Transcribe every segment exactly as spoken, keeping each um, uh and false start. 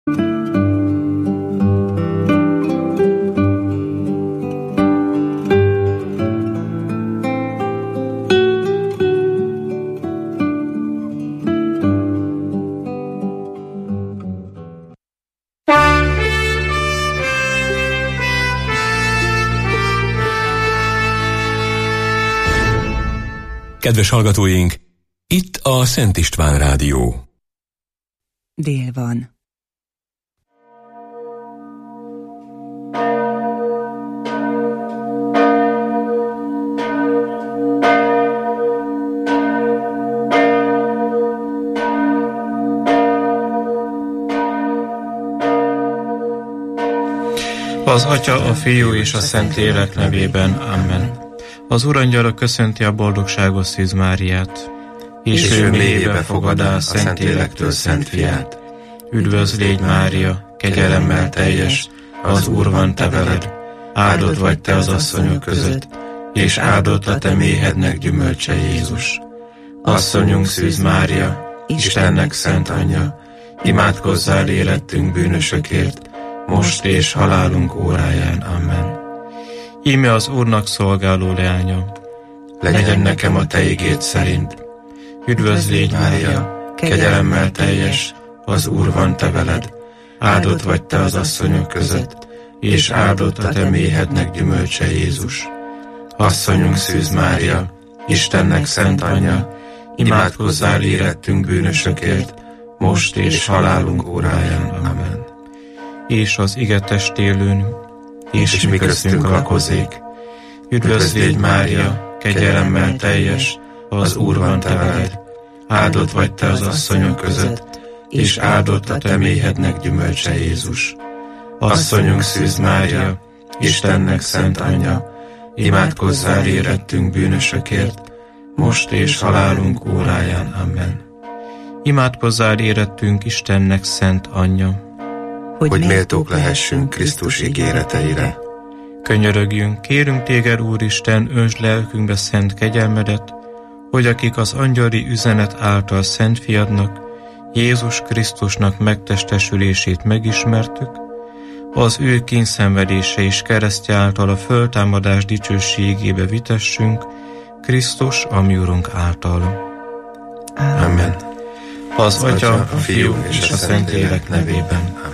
Kedves hallgatóink, itt a Szent István Rádió. Dél van. Az Atya, a Fiú és a Szentlélek nevében. Amen. Az Urangyala köszönti a boldogságos Szűz Máriát, és, és ő mélyébe fogadá a Szentlélektől Szent Fiát. Üdvözl légy, Mária, kegyelemmel teljes, az Úr van te veled, áldott vagy te az asszonyok között, és áldott a te méhednek gyümölcse Jézus. Asszonyunk Szűz Mária, Istennek szent anyja, imádkozzál érettünk bűnösökért, most és halálunk óráján. Amen. Íme az Úrnak szolgáló leánya, legyen nekem a te igéd szerint. Üdvözl légy, Mária, kegyelemmel teljes, az Úr van te veled, áldott vagy te az asszonyok között, és áldott a te méhednek gyümölcse Jézus. Asszonyunk Szűz Mária, Istennek szent anyja, imádkozzál érettünk bűnösökért, most és halálunk óráján. Amen. És az ige testélőn, és, és mi köztünk lakozik. Üdvözl légy, Mária, kegyelemmel teljes, az Úr van te veled, áldott vagy te az asszonyok között, és áldott a te méhednek gyümölcse Jézus. Asszonyunk Szűz Mária, Istennek szent anyja, imádkozzál érettünk bűnösökért, most és halálunk óráján. Amen. Imádkozzál érettünk Istennek szent anyja, hogy, hogy méltók lehessünk Krisztus ígéreteire. Könyörögjünk, kérünk téged, Úristen, öntsd lelkünkbe szent kegyelmedet, hogy akik az angyali üzenet által Szent Fiadnak, Jézus Krisztusnak megtestesülését megismertük, az ő kínszenvedése és keresztje által a föltámadás dicsőségébe vitessünk, Krisztus, a mi Urunk által. Amen. Az Atya, a Fiú és a Szentlélek nevében. Amen.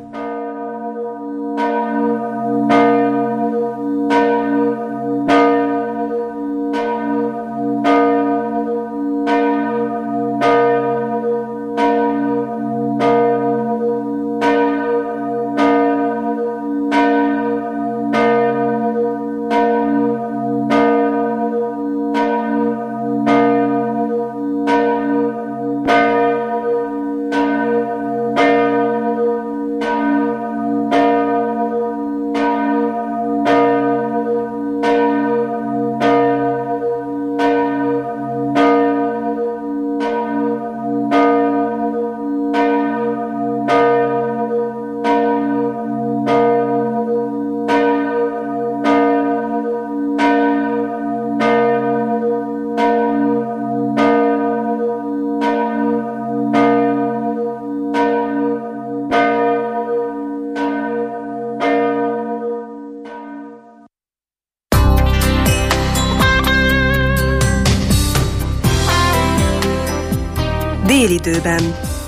Délidőben.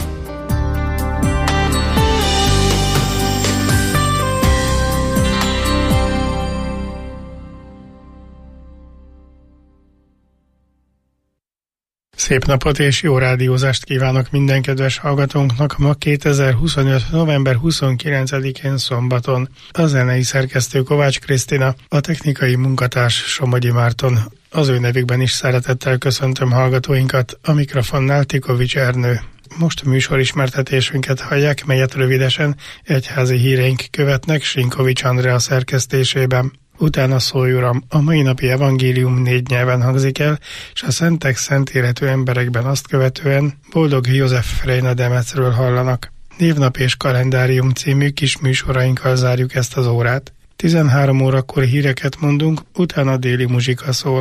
Szép napot és jó rádiózást kívánok minden kedves hallgatónknak ma kétezer-huszonöt. november huszonkilencedikén szombaton. A zenei szerkesztő Kovács Krisztina, a technikai munkatárs Somogyi Márton. Az ő nevükben is szeretettel köszöntöm hallgatóinkat, a mikrofonnál Tikovics Ernő. Most a műsorismertetésünket hallják, melyet rövidesen egyházi híreink követnek Sinkovics Andrea szerkesztésében. Utána Szólj Uram, a mai napi evangélium négy nyelven hangzik el, és a szentek szent életű emberekben azt követően Boldog József Freyna Demecről hallanak. Névnap és kalendárium című kis műsorainkkal zárjuk ezt az órát. tizenhárom órakor híreket mondunk, utána déli muzsika szól.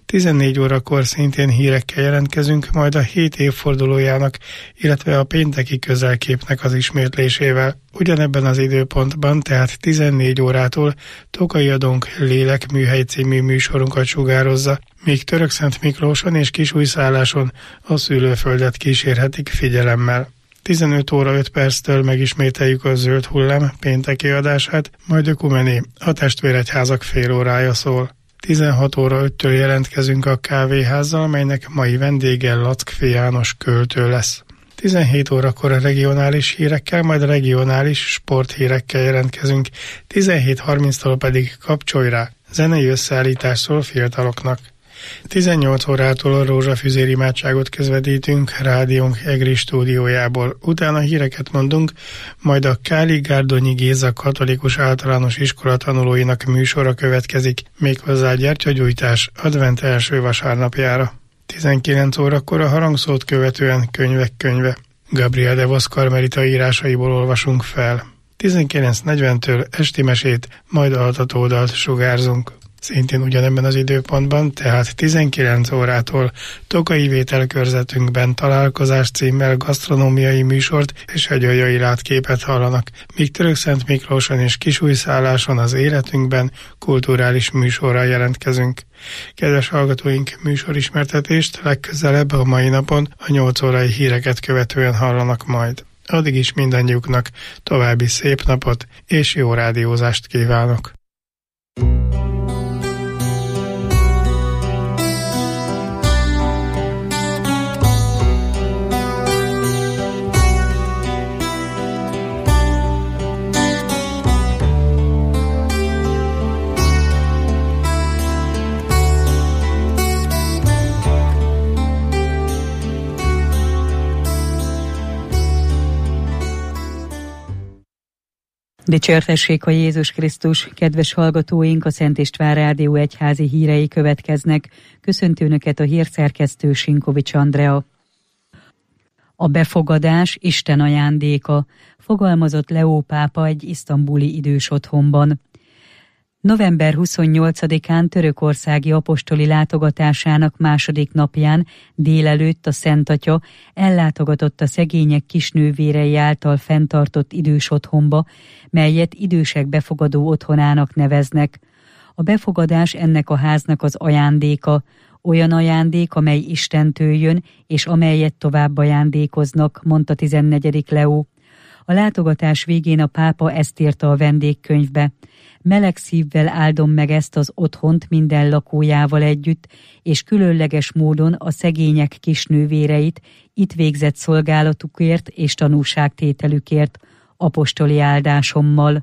tizennégy órakor szintén hírekkel jelentkezünk, majd a hét évfordulójának, illetve a pénteki közelképnek az ismétlésével. Ugyanebben az időpontban, tehát tizennégy órától Tokai Adónk Lélekműhely című műsorunkat sugározza, míg Törökszent Miklóson és Kisújszálláson a szülőföldet kísérhetik figyelemmel. tizenöt óra öt perctől megismételjük a Zöld Hullám pénteki adását, majd Ökumené, a testvéregyházak fél órája szól. tizenhat óra öttől jelentkezünk a kávéházzal, melynek mai vendége Lackfi János költő lesz. tizenhét órakor a regionális hírekkel, majd a regionális sporthírekkel jelentkezünk, tizenhét harminctól pedig Kapcsolj rá, zenei összeállítás szól fiataloknak. tizennyolc órától a rózsafüzér imádságot közvetítünk rádiónk Egri stúdiójából. Utána híreket mondunk, majd a Káli-Gárdonyi Géza katolikus általános iskola tanulóinak műsora következik, méghozzá gyertyagyújtás advent első vasárnapjára. tizenkilenc órakor a harangszót követően könyvek könyve. Gabriel de Vos karmelita írásaiból olvasunk fel. tizenkilenc negyventől esti mesét, majd altatódalt sugárzunk. Szintén ugyanebben az időpontban, tehát tizenkilenc órától Tokai vételkörzetünkben Találkozás címmel gasztronómiai műsort és hegyaljai látképet hallanak, míg Törökszent Miklóson és Kisújszálláson az életünkben kulturális műsorral jelentkezünk. Kedves hallgatóink, műsorismertetést legközelebb a mai napon a nyolc órai híreket követően hallanak majd. Addig is mindannyiuknak további szép napot és jó rádiózást kívánok! Dicsértessék a Jézus Krisztus, kedves hallgatóink, a Szent István Rádió egyházi hírei következnek. Köszöntő Önöket a hírszerkesztő Sinkovics Andrea. A befogadás Isten ajándéka, fogalmazott Leó pápa egy isztambuli idős otthonban. november huszonnyolcadikán törökországi apostoli látogatásának második napján délelőtt a Szent Atya ellátogatott a szegények kisnővérei által fenntartott idős otthonba, melyet idősek befogadó otthonának neveznek. A befogadás ennek a háznak az ajándéka, olyan ajándék, amely Istentől jön, és amelyet tovább ajándékoznak, mondta tizennegyedik Leó. A látogatás végén a pápa ezt írta a vendégkönyvbe. Meleg szívvel áldom meg ezt az otthont minden lakójával együtt, és különleges módon a szegények kisnővéreit itt végzett szolgálatukért és tanúságtételükért, apostoli áldásommal.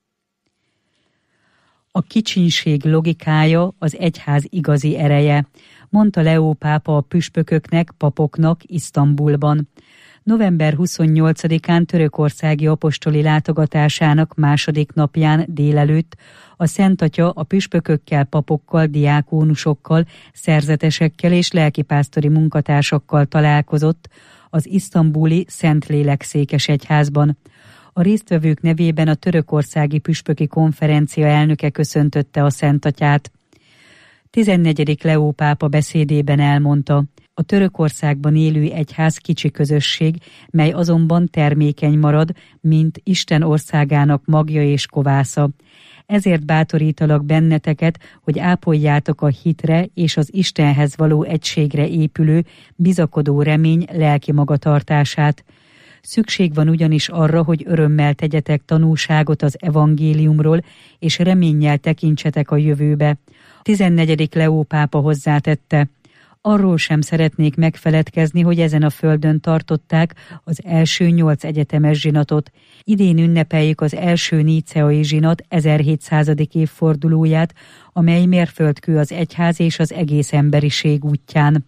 A kicsinség logikája az egyház igazi ereje, mondta Leó pápa a püspököknek, papoknak Isztambulban. november huszonnyolcadikán törökországi apostoli látogatásának második napján délelőtt a Szent Atya a püspökökkel, papokkal, diákónusokkal, szerzetesekkel és lelkipásztori munkatársakkal találkozott az isztambuli Szentlélek székesegyházban. A résztvevők nevében a törökországi püspöki konferencia elnöke köszöntötte a Szent Atyát. tizennegyedik Leó pápa beszédében elmondta: a Törökországban élő egyház kicsi közösség, mely azonban termékeny marad, mint Isten országának magja és kovásza. Ezért bátorítalak benneteket, hogy ápoljátok a hitre és az Istenhez való egységre épülő, bizakodó remény lelki magatartását. Szükség van ugyanis arra, hogy örömmel tegyetek tanúságot az evangéliumról, és reménnyel tekintsetek a jövőbe. tizennegyedik Leó pápa hozzátette: arról sem szeretnék megfeledkezni, hogy ezen a földön tartották az első nyolc egyetemes zsinatot. Idén ünnepeljük az első níceai zsinat ezerhétszázadik évfordulóját, amely mérföldkő az egyház és az egész emberiség útján.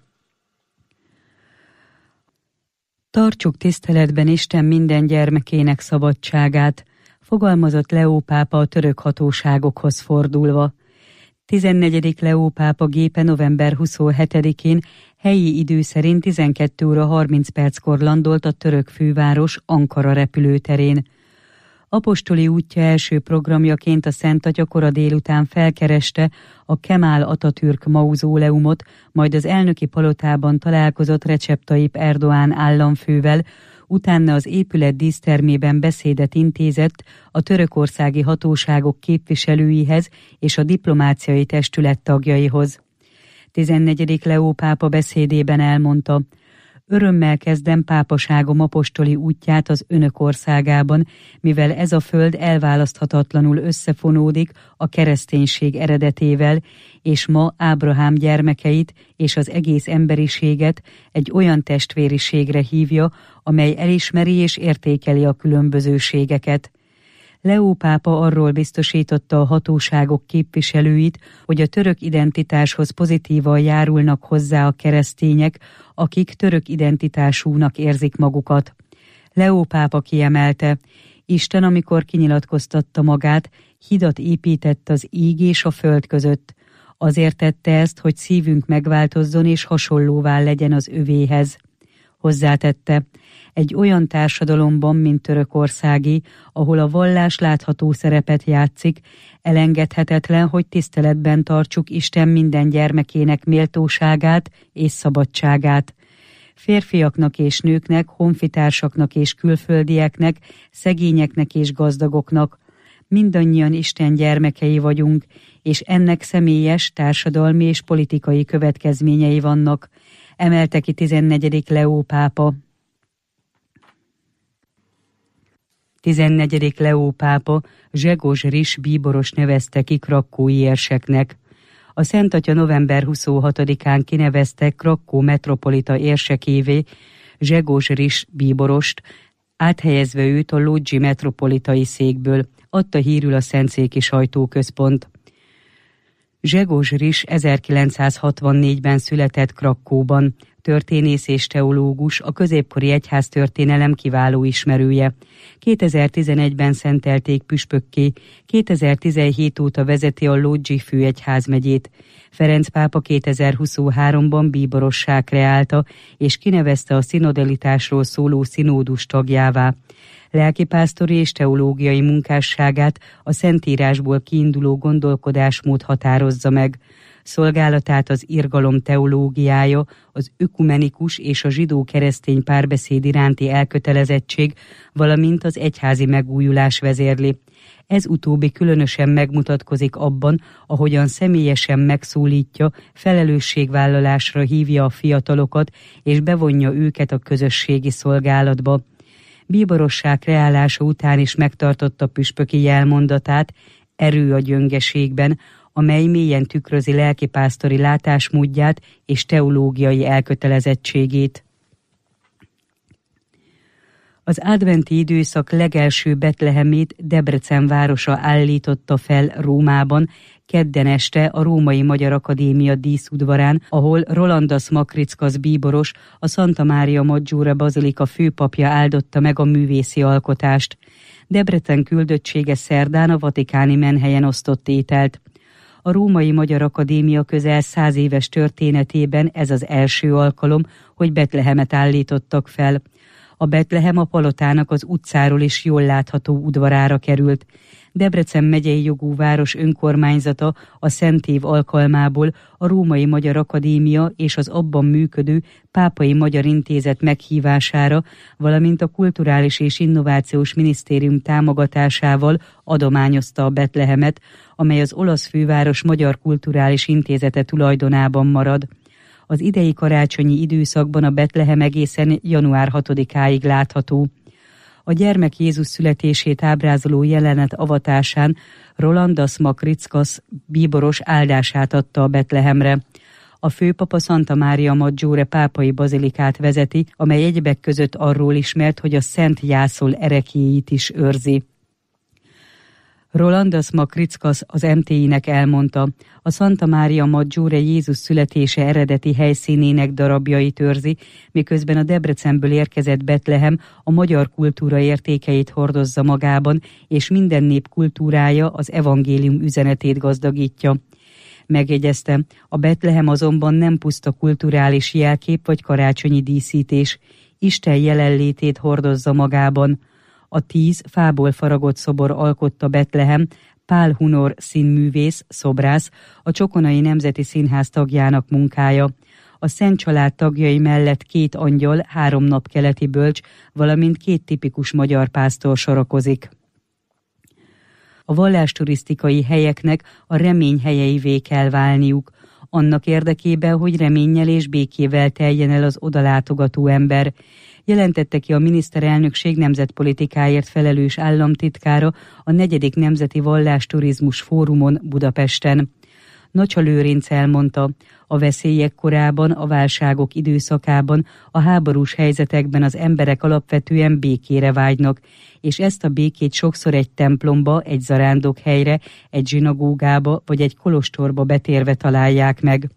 Tartsuk tiszteletben Isten minden gyermekének szabadságát, fogalmazott Leó pápa a török hatóságokhoz fordulva. tizennegyedik Leó pápa gépe november huszonhetedikén helyi idő szerint tizenkét óra harminc perckor landolt a török főváros Ankara repülőterén. Apostoli útja első programjaként a Szent Atya kora délután felkereste a Kemal Atatürk mauzóleumot, majd az elnöki palotában találkozott Recep Tayyip Erdoğan államfővel, utána az épület dísztermében beszédet intézett a törökországi hatóságok képviselőihez és a diplomáciai testület tagjaihoz. tizennegyedik Leó pápa beszédében elmondta: örömmel kezdem pápaságom apostoli útját az önök országában, mivel ez a föld elválaszthatatlanul összefonódik a kereszténység eredetével, és ma Ábrahám gyermekeit és az egész emberiséget egy olyan testvériségre hívja, amely elismeri és értékeli a különbözőségeket. Leó pápa arról biztosította a hatóságok képviselőit, hogy a török identitáshoz pozitívan járulnak hozzá a keresztények, akik török identitásúnak érzik magukat. Leó pápa kiemelte: Isten, amikor kinyilatkoztatta magát, hidat épített az íg és a föld között. Azért tette ezt, hogy szívünk megváltozzon és hasonlóvá legyen az övéhez. Hozzátette: egy olyan társadalomban, mint Törökországi, ahol a vallás látható szerepet játszik, elengedhetetlen, hogy tiszteletben tartsuk Isten minden gyermekének méltóságát és szabadságát. Férfiaknak és nőknek, honfitársaknak és külföldieknek, szegényeknek és gazdagoknak. Mindannyian Isten gyermekei vagyunk, és ennek személyes, társadalmi és politikai következményei vannak, emelte ki tizennegyedik Leó pápa. tizennegyedik Leó pápa Grzegorz Ris bíboros nevezte ki krakkói érseknek. A Szent Atya november huszonhatodikán kinevezte Krakkó metropolita érsekévé Grzegorz Ris bíborost, áthelyezve őt a Lodzi metropolitai székből, adta hírül a Szentszéki Sajtóközpont. Grzegorz Ris ezerkilencszázhatvannégyben született Krakkóban, történész és teológus, a középkori egyháztörténelem kiváló ismerője. kétezer-tizenegyben szentelték püspökké, kétezer-tizenhét óta vezeti a Lodzi főegyházmegyét. Ferenc pápa kétezer-huszonháromban bíborossá kreálta, és kinevezte a szinodalitásról szóló szinódus tagjává. Lelkipásztori és teológiai munkásságát a Szentírásból kiinduló gondolkodásmód határozza meg. Szolgálatát az irgalom teológiája, az ökumenikus és a zsidó-keresztény párbeszéd iránti elkötelezettség, valamint az egyházi megújulás vezérli. Ez utóbbi különösen megmutatkozik abban, ahogyan személyesen megszólítja, felelősségvállalásra hívja a fiatalokat, és bevonja őket a közösségi szolgálatba. Bíborossá kreálása után is megtartotta püspöki jelmondatát: erő a gyöngeségben, amely mélyen tükrözi lelkipásztori látásmódját és teológiai elkötelezettségét. Az adventi időszak legelső Betlehemét Debrecen városa állította fel Rómában, kedden este a Római Magyar Akadémia díszudvarán, ahol Rolandas Makrickas bíboros, a Santa Maria Maggiore bazilika főpapja áldotta meg a művészi alkotást. Debrecen küldöttsége szerdán a vatikáni menhelyen osztott ételt. A Római Magyar Akadémia közel száz éves történetében ez az első alkalom, hogy Betlehemet állítottak fel. A Betlehem a palotának az utcáról is jól látható udvarára került. Debrecen megyei jogú város önkormányzata a Szent Év alkalmából a Római Magyar Akadémia és az abban működő Pápai Magyar Intézet meghívására, valamint a Kulturális és Innovációs Minisztérium támogatásával adományozta a Betlehemet, amely az olasz főváros Magyar Kulturális Intézete tulajdonában marad. Az idei karácsonyi időszakban a Betlehem egészen január hatodikáig látható. A gyermek Jézus születését ábrázoló jelenet avatásán Rolandas Makrickas bíboros áldását adta a Betlehemre. A főpap a Santa Maria Maggiore pápai bazilikát vezeti, amely egyebek között arról ismert, hogy a Szent Jászol ereklyéit is őrzi. Rolandas Makrickas az em té i-nek elmondta, a Santa Maria Maggiore Jézus születése eredeti helyszínének darabjait őrzi, miközben a Debrecenből érkezett Betlehem a magyar kultúra értékeit hordozza magában, és minden nép kultúrája az evangélium üzenetét gazdagítja. Megjegyezte, a Betlehem azonban nem puszta kulturális jelkép vagy karácsonyi díszítés, Isten jelenlétét hordozza magában. A tíz fából faragott szobor alkotta Betlehem, Pál Hunor színművész, szobrász, a Csokonai Nemzeti Színház tagjának munkája. A Szent Család tagjai mellett két angyal, három napkeleti bölcs, valamint két tipikus magyar pásztor sorakozik. A vallásturisztikai helyeknek a remény helyeivé kell válniuk, annak érdekében, hogy reménnyel és békével teljen el az odalátogató ember, jelentette ki a miniszterelnökség nemzetpolitikáért felelős államtitkára a negyedik Nemzeti Vallásturizmus Fórumon Budapesten. Nacsa Lőrinc elmondta, a veszélyek korában, a válságok időszakában, a háborús helyzetekben az emberek alapvetően békére vágynak, és ezt a békét sokszor egy templomba, egy zarándokhelyre, egy zsinagógába vagy egy kolostorba betérve találják meg.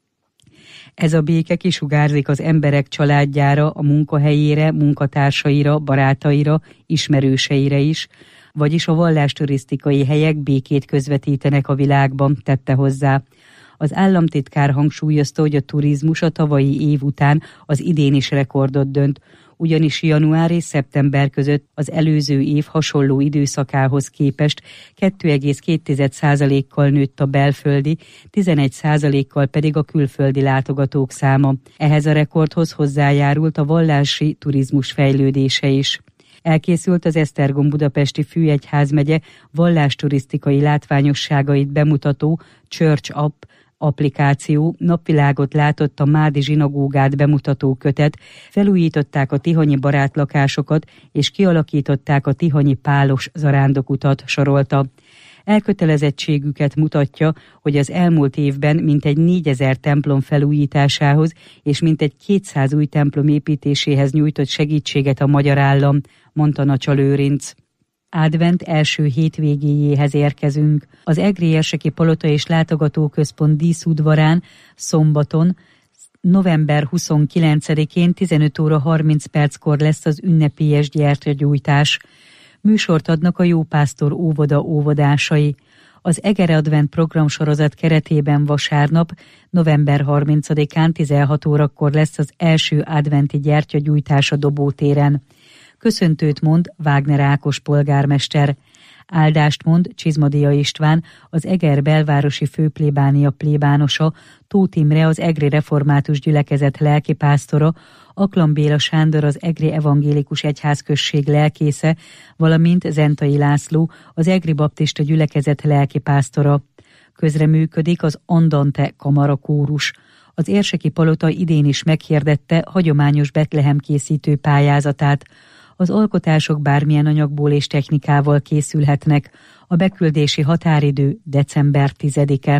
Ez a béke kisugárzik az emberek családjára, a munkahelyére, munkatársaira, barátaira, ismerőseire is, vagyis a vallásturisztikai helyek békét közvetítenek a világban, tette hozzá. Az államtitkár hangsúlyozta, hogy a turizmus a tavalyi év után az idén is rekordot dönt, ugyanis január és szeptember között az előző év hasonló időszakához képest kettő egész két százalékkal nőtt a belföldi, tizenegy százalékkal pedig a külföldi látogatók száma. Ehhez a rekordhoz hozzájárult a vallási turizmus fejlődése is. Elkészült az Esztergom Budapesti Főegyházmegye vallásturisztikai látványosságait bemutató Church App applikáció, napvilágot látott a Mádi zsinagógát bemutató kötet, felújították a tihanyi barátlakásokat és kialakították a tihanyi pálos zarándokutat, sorolta. Elkötelezettségüket mutatja, hogy az elmúlt évben mintegy négyezer templom felújításához és mintegy kétszáz új templom építéséhez nyújtott segítséget a magyar állam, mondta Nacsa Lőrinc. Advent első hétvégéjéhez érkezünk. Az Egri Érseki Palota és Látogatóközpont díszudvarán szombaton, november huszonkilencedikén tizenöt óra harminc perckor lesz az ünnepélyes gyertyagyújtás. Műsort adnak a Jópásztor óvoda óvodásai. Az Eger Advent programsorozat keretében vasárnap, november harmincadikán tizenhat órakor lesz az első adventi gyertyagyújtás a Dobótéren. Köszöntőt mond Wagner Ákos polgármester. Áldást mond Csizmadia István, az Eger belvárosi főplébánia plébánosa, Tóth Imre, az Egri Református Gyülekezet lelkipásztora, Aklan Béla Sándor, az Egri Evangélikus Egyházközség lelkésze, valamint Zentai László, az Egri Baptista Gyülekezet lelkipásztora. Közreműködik az Andante kamarakórus. Az Érseki Palota idén is meghirdette hagyományos Betlehem készítő pályázatát. Az alkotások bármilyen anyagból és technikával készülhetnek. A beküldési határidő december tizedike.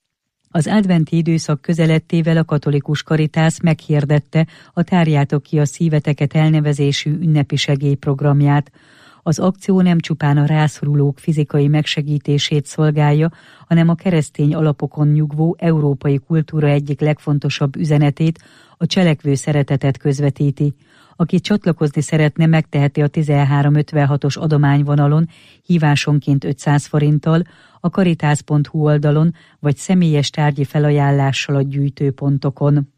Az adventi időszak közelettével a Katolikus Karitász meghirdette a Tárjátok ki a szíveteket elnevezésű ünnepi segélyprogramját. Az akció nem csupán a rászorulók fizikai megsegítését szolgálja, hanem a keresztény alapokon nyugvó európai kultúra egyik legfontosabb üzenetét, a cselekvő szeretetet közvetíti. Aki csatlakozni szeretne, megteheti a tizenhárom ötvenhatos adományvonalon hívásonként ötszáz forinttal, a karitász pont hu oldalon vagy személyes tárgyi felajánlással a gyűjtőpontokon.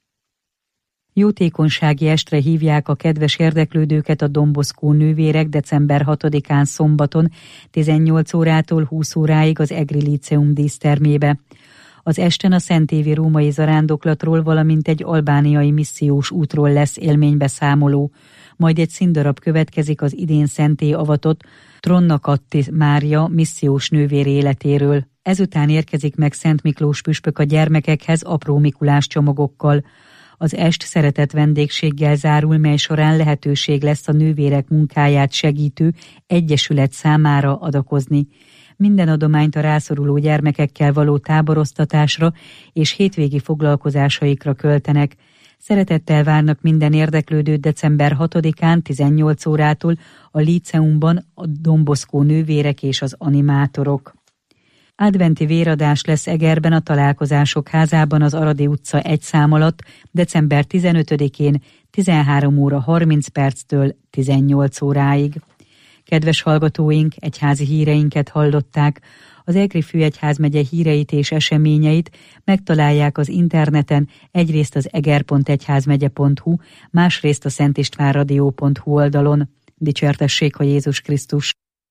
Jótékonysági estre hívják a kedves érdeklődőket a Don Bosco nővérek december hatodikán szombaton tizennyolc órától húsz óráig az Egri Líceum dísztermébe. Az esten a szentévi római zarándoklatról, valamint egy albániai missziós útról lesz élménybeszámoló, majd egy színdarab következik az idén szentté avatott Tronnakatti Mária missziós nővér életéről. Ezután érkezik meg Szent Miklós püspök a gyermekekhez apró Mikulás csomagokkal. Az est szeretett vendégséggel zárul, mely során lehetőség lesz a nővérek munkáját segítő egyesület számára adakozni. Minden adományt a rászoruló gyermekekkel való táboroztatásra és hétvégi foglalkozásaikra költenek. Szeretettel várnak minden érdeklődőt december hatodikán tizennyolc órától a Líceumban a Don Bosco nővérek és az animátorok. Adventi véradás lesz Egerben a Találkozások házában az Aradi utca egy szám alatt december tizenötödikén tizenhárom óra harminc perctől tizennyolc óráig. Kedves hallgatóink, egyházi híreinket hallották. Az Egri Főegyházmegye híreit és eseményeit megtalálják az interneten, egyrészt az eger pont egyházmegye pont hu, másrészt a szentistvánradio pont hu oldalon. Dicsértessék a Jézus Krisztus.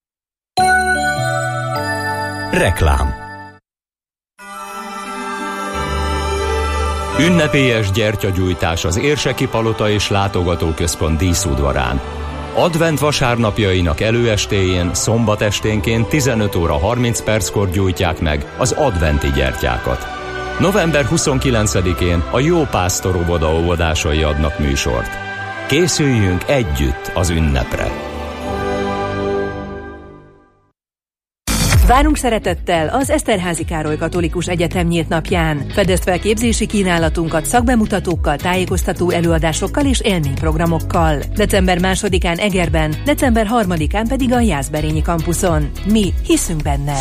Reklám. Ünnepélyes gyertyagyújtás az Érseki Palota és Látogatóközpont díszudvarán. Advent vasárnapjainak előestéjén, szombat esténként tizenöt óra harminc perckor gyújtják meg az adventi gyertyákat. november huszonkilencedikén a Jó Pásztor óvoda óvodásai adnak műsort. Készüljünk együtt az ünnepre! Várunk szeretettel az Eszterházy Károly Katolikus Egyetem nyílt napján. Fedezd fel képzési kínálatunkat szakbemutatókkal, tájékoztató előadásokkal és élményprogramokkal. december másodikán Egerben, december harmadikán pedig a Jászberényi kampuszon. Mi hiszünk benned!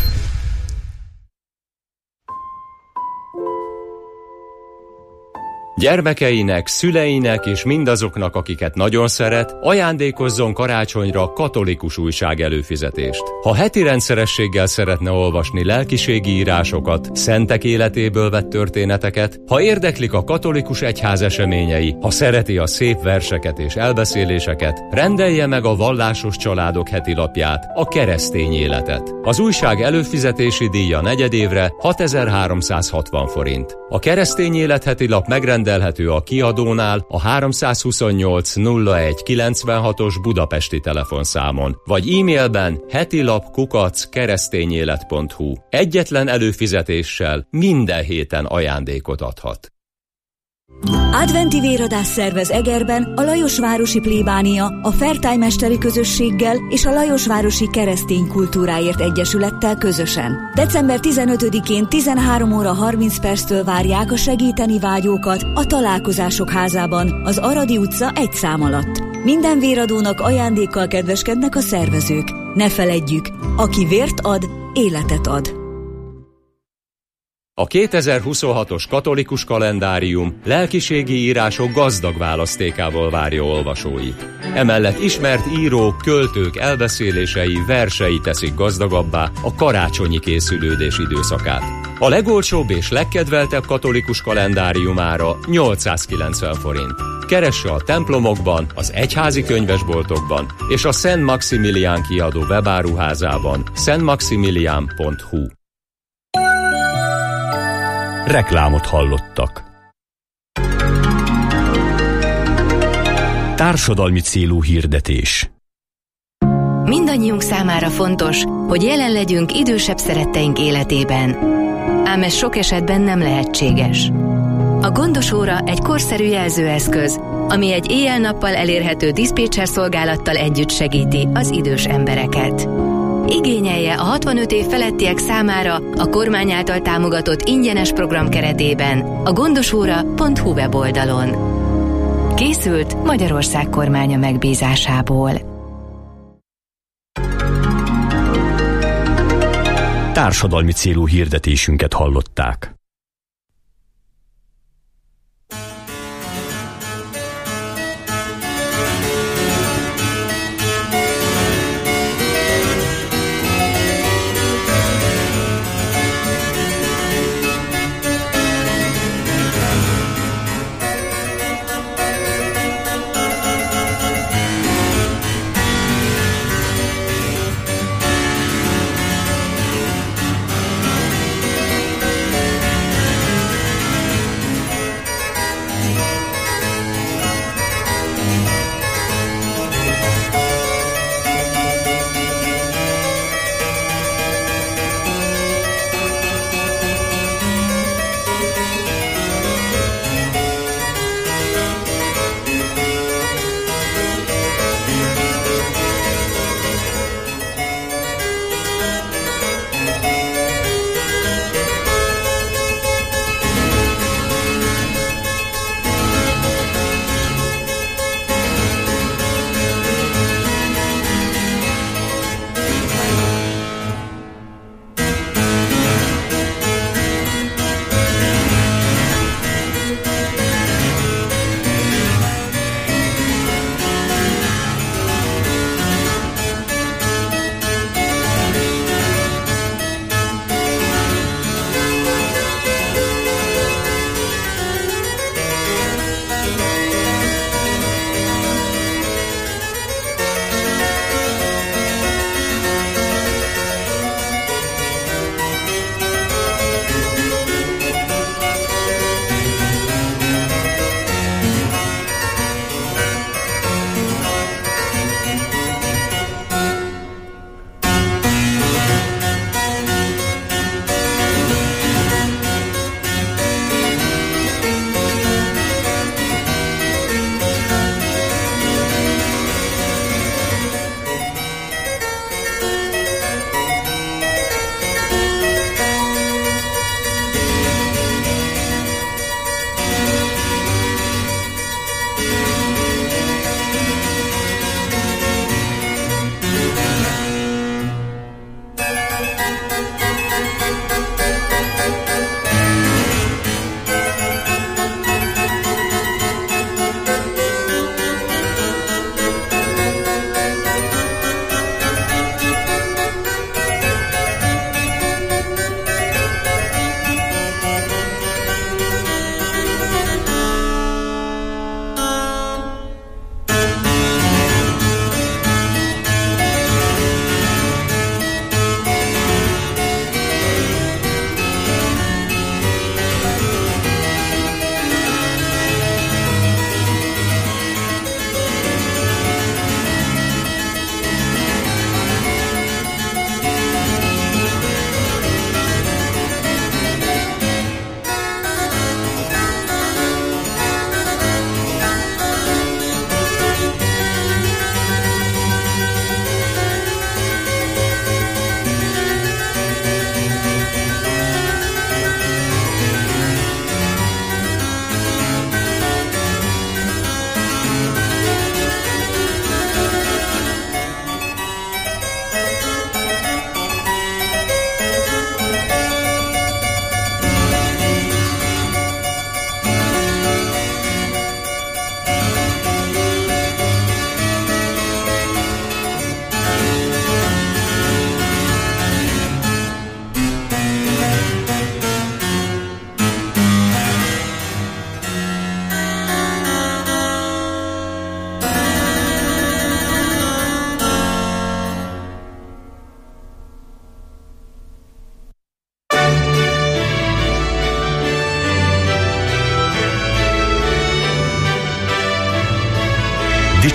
Gyermekeinek, szüleinek és mindazoknak, akiket nagyon szeret, ajándékozzon karácsonyra katolikus újság előfizetést. Ha heti rendszerességgel szeretne olvasni lelkiségi írásokat, szentek életéből vett történeteket, ha érdeklik a katolikus egyház eseményei, ha szereti a szép verseket és elbeszéléseket, rendelje meg a Vallásos Családok heti lapját, a Keresztény Életet. Az újság előfizetési díja negyedévre hatezer-háromszázhatvan forint. A Keresztény Élet heti lap megrendelhető a kiadónál a háromszázhuszonnyolc nulla egy kilencvenhatos budapesti telefonszámon, vagy e-mailben hetilap kukac keresztényélet pont hu. Egyetlen előfizetéssel minden héten ajándékot adhat. Adventi véradás szervez Egerben a Lajosvárosi plébánia, a Fertály-mesteri közösséggel és a Lajosvárosi Keresztény Kultúráért Egyesülettel közösen. december tizenötödikén tizenhárom óra harminc perctől várják a segíteni vágyókat a Találkozások házában, az Aradi utca egy szám alatt. Minden véradónak ajándékkal kedveskednek a szervezők. Ne feledjük, aki vért ad, életet ad. A kétezer-huszonhatos katolikus kalendárium lelkiségi írások gazdag választékával várja olvasóit. Emellett ismert írók, költők elbeszélései, versei teszik gazdagabbá a karácsonyi készülődés időszakát. A legolcsóbb és legkedveltebb katolikus kalendáriumára nyolcszázkilencven forint. Keresse a templomokban, az egyházi könyvesboltokban és a Szent Maximilián kiadó webáruházában szent maximilián pont hu. Reklámot hallottak. Társadalmi célú hirdetés. Mindannyiunk számára fontos, hogy jelen legyünk idősebb szeretteink életében. Ám ez sok esetben nem lehetséges. A Gondos óra egy korszerű jelzőeszköz, ami egy éjjel-nappal elérhető diszpécser szolgálattal együtt segíti az idős embereket. Igényelje a hatvanöt év felettiek számára a kormány által támogatott ingyenes program keretében a gondosóra pont hu weboldalon. Készült Magyarország kormánya megbízásából. Társadalmi célú hirdetésünket hallották.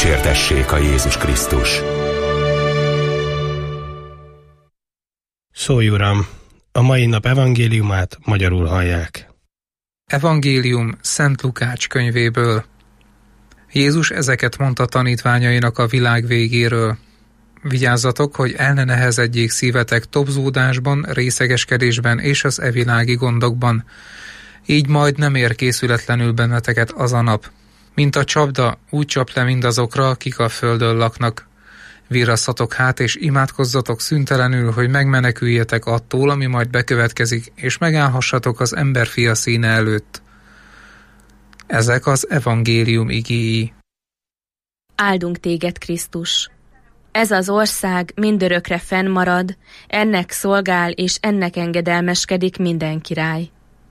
Dicsértessék a Jézus Krisztus! Szólj, Uram! A mai nap evangéliumát magyarul hallják. Evangélium Szent Lukács könyvéből. Jézus ezeket mondta tanítványainak a világ végéről. Vigyázzatok, hogy el ne nehezedjék szívetek tobzódásban, részegeskedésben és az evilági gondokban. Így majd nem ér készületlenül benneteket az a nap. Mint a csapda, úgy csap le mindazokra, akik a földön laknak. Virrasszatok hát, és imádkozzatok szüntelenül, hogy megmeneküljetek attól, ami majd bekövetkezik, és megállhassatok az emberfia színe előtt. Ezek az evangélium igéi. Áldunk téged, Krisztus! Ez az ország mindörökre fennmarad, ennek szolgál és ennek engedelmeskedik minden király.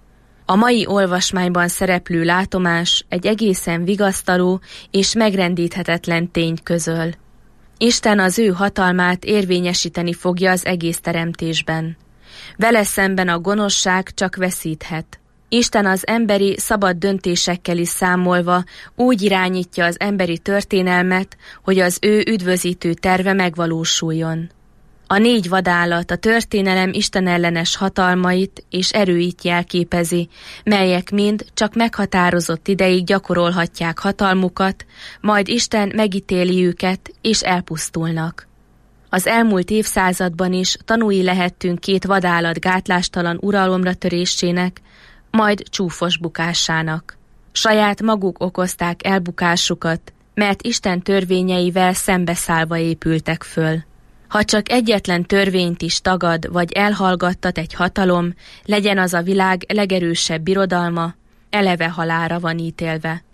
A mai olvasmányban szereplő látomás egy egészen vigasztaló és megrendíthetetlen tény közöl. Isten az ő hatalmát érvényesíteni fogja az egész teremtésben. Vele szemben a gonoszság csak veszíthet. Isten az emberi szabad döntésekkel is számolva úgy irányítja az emberi történelmet, hogy az ő üdvözítő terve megvalósuljon. A négy vadállat a történelem istenellenes hatalmait és erőit jelképezi, melyek mind csak meghatározott ideig gyakorolhatják hatalmukat, majd Isten megítéli őket és elpusztulnak. Az elmúlt évszázadban is tanúi lehettünk két vadállat gátlástalan uralomra törésének, majd csúfos bukásának. Saját maguk okozták elbukásukat, mert Isten törvényeivel szembeszállva épültek föl. Ha csak egyetlen törvényt is tagad vagy elhallgattat egy hatalom, legyen az a világ legerősebb birodalma, eleve halálra van ítélve.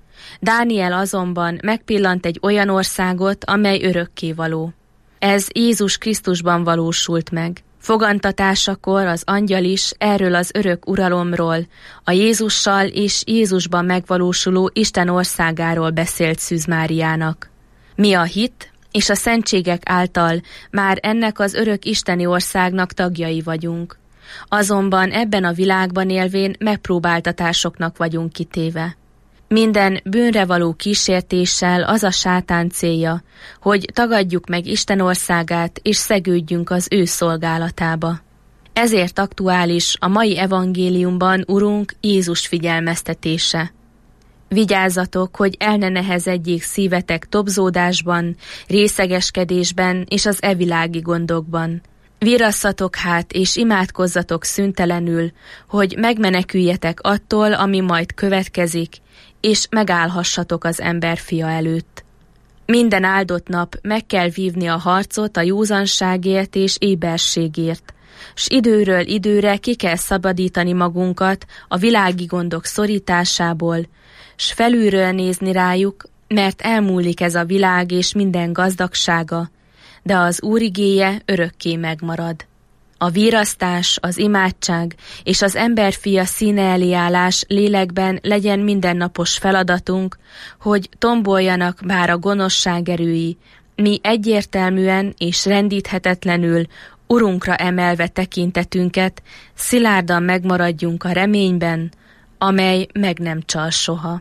Dániel azonban megpillant egy olyan országot, amely örökkévaló. Ez Jézus Krisztusban valósult meg. Fogantatásakor az angyal is erről az örök uralomról, a Jézussal és Jézusban megvalósuló Isten országáról beszélt Szűz Máriának. Mi a hit és a szentségek által már ennek az örök isteni országnak tagjai vagyunk. Azonban ebben a világban élvén megpróbáltatásoknak vagyunk kitéve. Minden bűnre való kísértéssel az a sátán célja, hogy tagadjuk meg Isten országát és szegődjünk az ő szolgálatába. Ezért aktuális a mai evangéliumban Urunk Jézus figyelmeztetése. Vigyázzatok, hogy el ne nehezedjék szívetek tobzódásban, részegeskedésben és az evilági gondokban. Virrasszatok hát és imádkozzatok szüntelenül, hogy megmeneküljetek attól, ami majd következik, és megállhassatok az emberfia előtt. Minden áldott nap meg kell vívni a harcot a józanságért és éberségért, s időről időre ki kell szabadítani magunkat a világi gondok szorításából, s felülről nézni rájuk, mert elmúlik ez a világ és minden gazdagsága, de az Úr igéje örökké megmarad. A virrasztás, az imádság és az emberfia színe elé állás lélekben legyen mindennapos feladatunk, hogy tomboljanak bár a gonoszság erői, mi egyértelműen és rendíthetetlenül Urunkra emelve tekintetünket, szilárdan megmaradjunk a reményben, amely meg nem csal soha.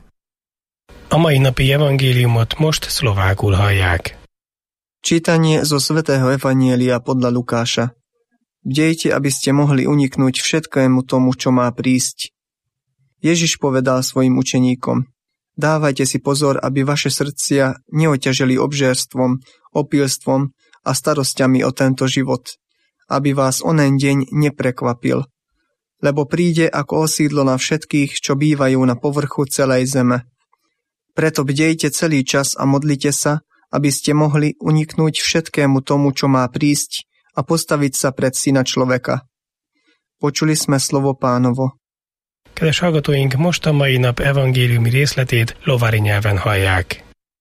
A mai napi evangéliumot most szlovákul hallják. Čítanie zo svätého Evanjelia podľa Lukáša. Bdejte, aby ste mohli uniknúť všetkému tomu, čo má prísť. Ježiš povedal svojim učeníkom: Dávajte si pozor, aby vaše srdcia neoťažili obžerstvom, opilstvom a starosťami o tento život, aby vás onen deň neprekvapil. Lebo príde ako osídlo na všetkých, čo bývajú na povrchu celej zeme. Preto bdejte celý čas a modlite sa, aby ste mohli uniknúť všetkému tomu, čo má prísť, a postaviť sa pred Syna človeka. Počuli sme slovo Pánovo. Kedves hallgatóink, most a mai nap evangéliumi részletét lovári nyelven hallják.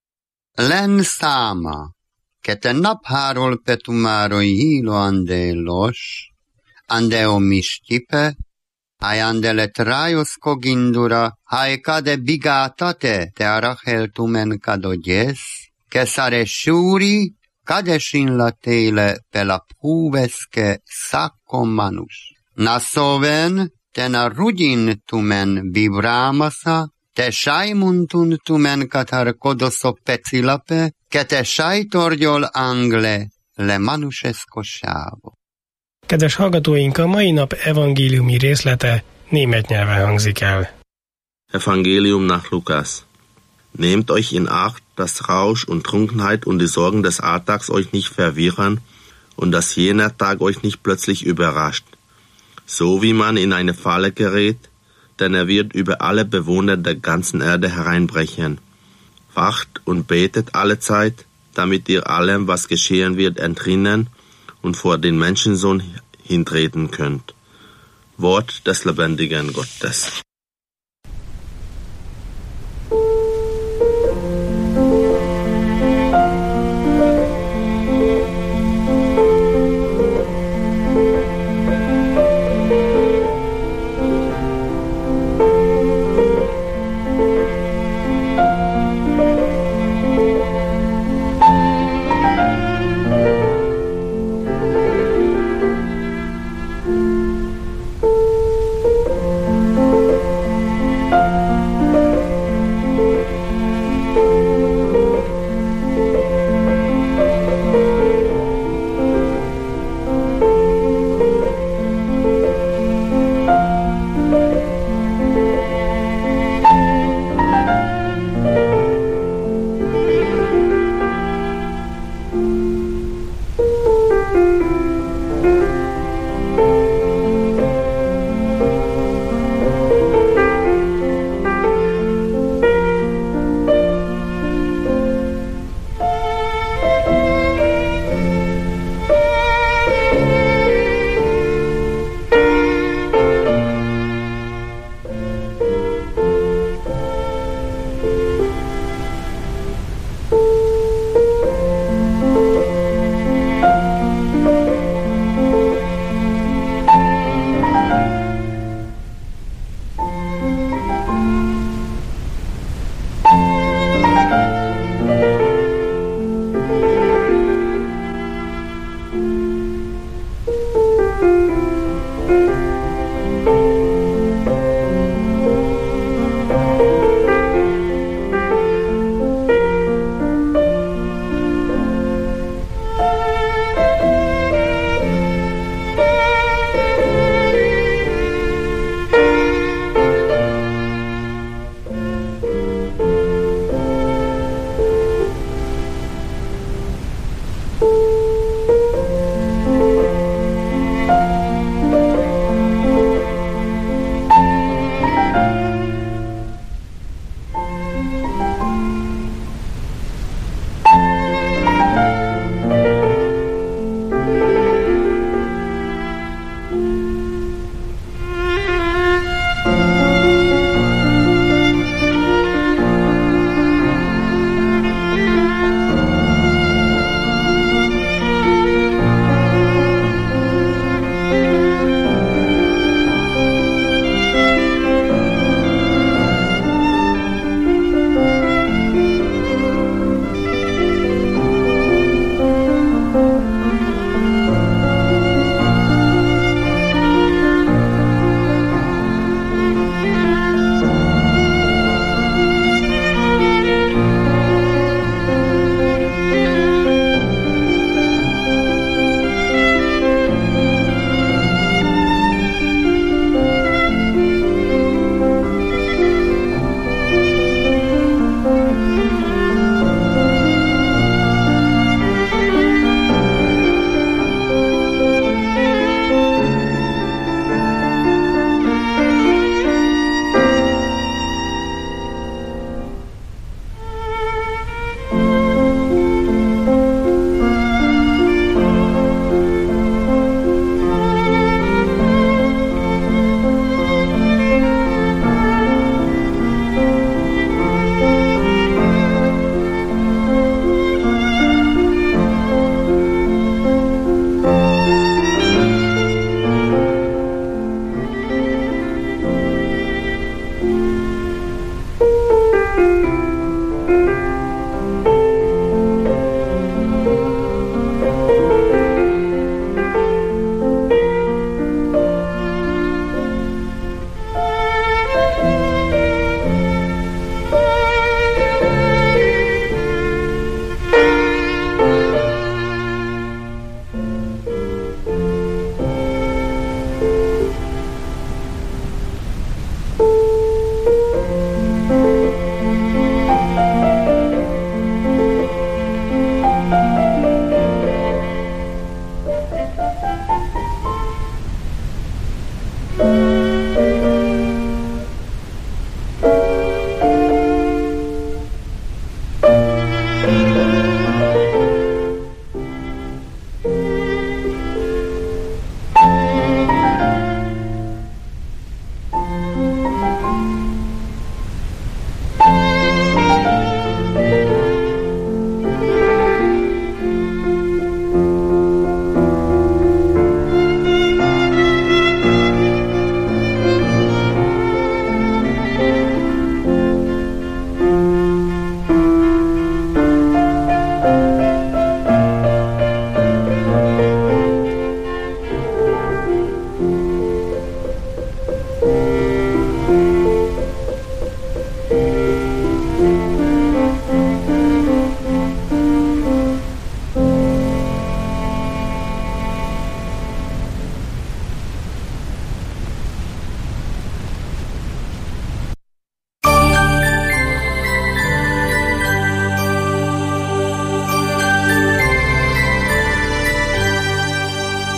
Len száma, kete napháról petumáron hílo andélos, andeo mistipe, ajandelet rájoszko gindura, hajkade bigátate te aracheltumen kadodjes, kesare súri, kadesin la téle pela púveske sakkomanus. Nasoven tena rudin tumen vibrámasa, Te saimuntun tumen katar kodosok pecilape, ke te sajtorgyol angle le manuseszkossávo. Kedves hallgatóink, a mai nap evangéliumi részlete német nyelven hangzik el. Evangelium nach Lukas. Nehmt euch in Acht, dass Rausch und Trunkenheit und die Sorgen des Alltags euch nicht verwirren und dass jener Tag euch nicht plötzlich überrascht, so wie man in eine Falle gerät, denn er wird über alle Bewohner der ganzen Erde hereinbrechen. Wacht und betet alle Zeit, damit ihr allem, was geschehen wird, entrinnen und vor den Menschensohn hintreten könnt. Wort des lebendigen Gottes. Thank you.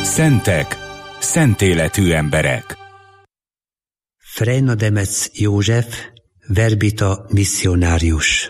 Szentek, szent életű emberek. Fray Nademec József, verbita misszionárius.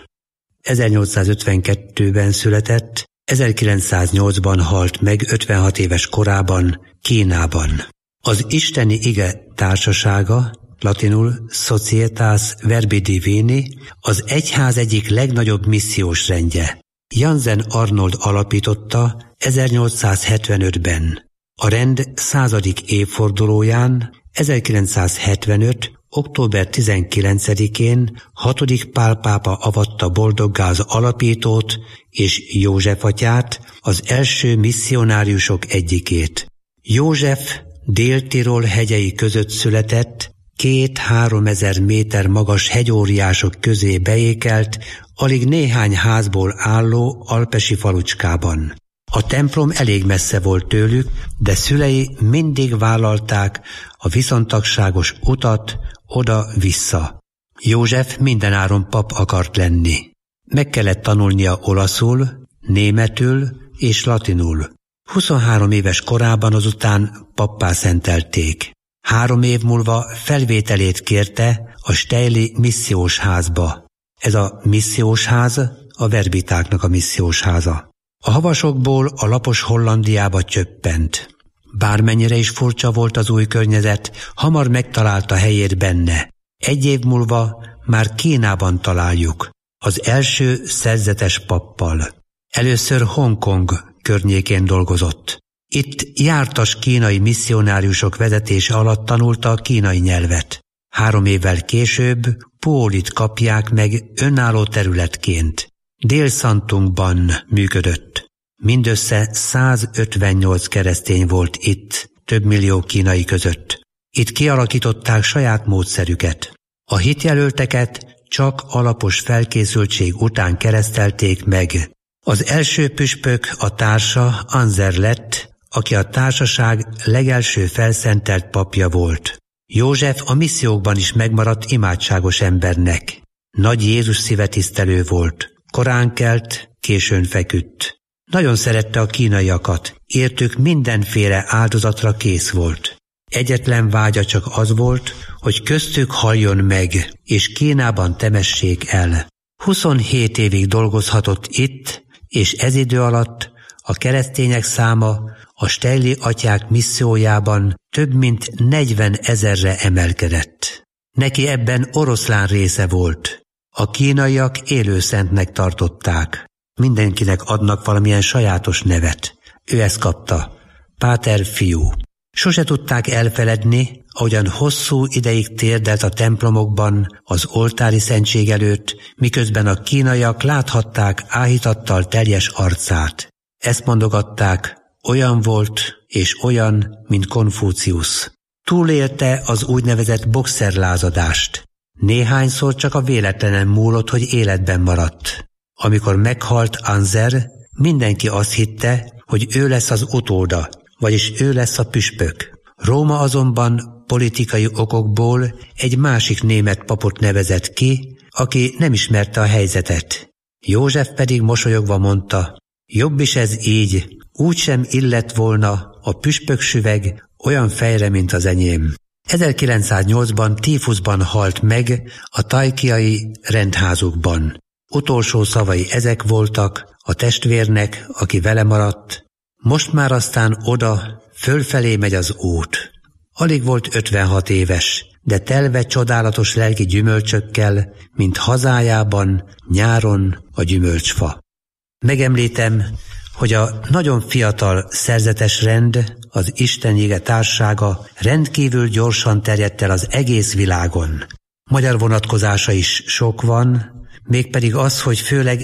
ezernyolcszázötvenkettőben született, ezerkilencszáznyolcban halt meg ötvenhat éves korában Kínában. Az Isteni Ige Társasága, latinul Societas Verbi Divini, az egyház egyik legnagyobb missziós rendje. Jansen Arnold alapította ezernyolcszázhetvenötben. A rend századik évfordulóján ezerkilencszázhetvenöt. október tizenkilencedikén hatodik Pál pápa avatta boldoggá az alapítót és József atyát, az első misszionáriusok egyikét. József Dél-Tirol hegyei között született, két-három ezer méter magas hegyóriások közé beékelt, alig néhány házból álló alpesi falucskában. A templom elég messze volt tőlük, de szülei mindig vállalták a viszontagságos utat oda-vissza. József mindenáron pap akart lenni. Meg kellett tanulnia olaszul, németül és latinul. huszonhárom éves korában azután pappá szentelték. Három év múlva felvételét kérte a steyli missziós házba. Ez a missziós ház a verbitáknak a missziós háza. A havasokból a lapos Hollandiába csöppent. Bármennyire is furcsa volt az új környezet, hamar megtalálta helyét benne. Egy év múlva már Kínában találjuk, az első szerzetes pappal. Először Hongkong környékén dolgozott. Itt jártas kínai misszionáriusok vezetése alatt tanulta a kínai nyelvet. Három évvel később Pólit kapják meg önálló területként. Dél-Szantungban működött. Mindössze százötvennyolc keresztény volt itt, több millió kínai között. Itt kialakították saját módszerüket. A hitjelölteket csak alapos felkészültség után keresztelték meg. Az első püspök a társa Anzer lett, aki a társaság legelső felszentelt papja volt. József a missziókban is megmaradt imádságos embernek. Nagy Jézus szívetisztelő volt. Korán kelt, későn feküdt. Nagyon szerette a kínaiakat, értük mindenféle áldozatra kész volt. Egyetlen vágya csak az volt, hogy köztük haljon meg, és Kínában temessék el. huszonhét évig dolgozhatott itt, és ez idő alatt a keresztények száma a steyli atyák missziójában több mint negyven ezerre emelkedett. Neki ebben oroszlán része volt. A kínaiak élőszentnek tartották. Mindenkinek adnak valamilyen sajátos nevet. Ő ezt kapta. Páter fiú. Sose tudták elfeledni, ahogyan hosszú ideig térdelt a templomokban, az oltári szentség előtt, miközben a kínaiak láthatták áhítattal teljes arcát. Ezt mondogatták, olyan volt és olyan, mint Konfúciusz. Túlélte az úgynevezett boxerlázadást. Néhányszor csak a véletlenen múlott, hogy életben maradt. Amikor meghalt Anzer, mindenki azt hitte, hogy ő lesz az utóda, vagyis ő lesz a püspök. Róma azonban politikai okokból egy másik német papot nevezett ki, aki nem ismerte a helyzetet. József pedig mosolyogva mondta, jobb is ez így, úgysem illett volna a püspöksüveg olyan fejre, mint az enyém. ezerkilencszáznyolcban tífuszban halt meg a tajkiai rendházukban. Utolsó szavai ezek voltak a testvérnek, aki vele maradt. Most már aztán oda, fölfelé megy az út. Alig volt ötvenhat éves, de telve csodálatos lelki gyümölcsökkel, mint hazájában, nyáron a gyümölcsfa. Megemlítem, hogy a nagyon fiatal szerzetes rend, az Isten Ige Társasága rendkívül gyorsan terjedt el az egész világon. Magyar vonatkozása is sok van, mégpedig az, hogy főleg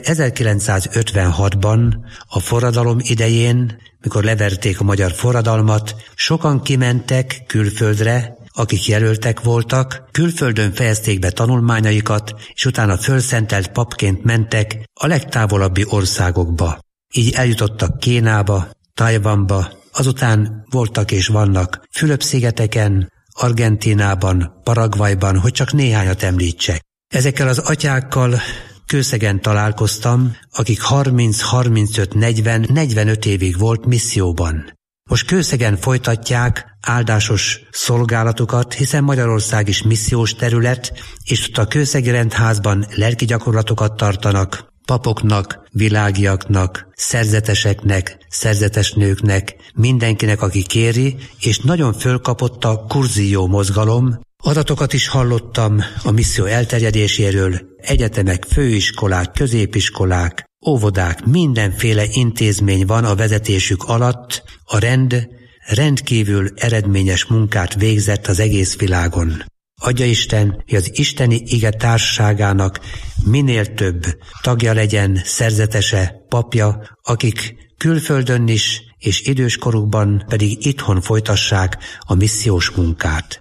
ezerkilencszázötvenhatban, a forradalom idején, mikor leverték a magyar forradalmat, sokan kimentek külföldre, akik jelöltek voltak, külföldön fejezték be tanulmányaikat, és utána fölszentelt papként mentek a legtávolabbi országokba. Így eljutottak Kínába, Tajvanba, azután voltak és vannak Fülöp-szigeteken, Argentínában, Paraguayban, hogy csak néhányat említsek. Ezekkel az atyákkal Kőszegen találkoztam, akik harminc, harmincöt, negyven, negyvenöt évig volt misszióban. Most Kőszegen folytatják áldásos szolgálatukat, hiszen Magyarország is missziós terület, és ott a Kőszegi Rendházban lelki gyakorlatokat tartanak, papoknak, világiaknak, szerzeteseknek, szerzetesnőknek, mindenkinek, aki kéri, és nagyon fölkapott a kurzió mozgalom. Adatokat is hallottam a misszió elterjedéséről, egyetemek, főiskolák, középiskolák, óvodák, mindenféle intézmény van a vezetésük alatt, a rend rendkívül eredményes munkát végzett az egész világon. Adja Isten, hogy az isteni ige társaságának minél több tagja legyen, szerzetese, papja, akik külföldön is és időskorukban pedig itthon folytassák a missziós munkát.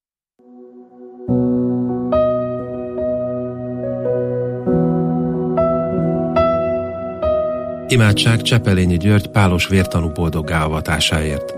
Imádság Csepelényi György pálos vértanú boldoggá avatásáért.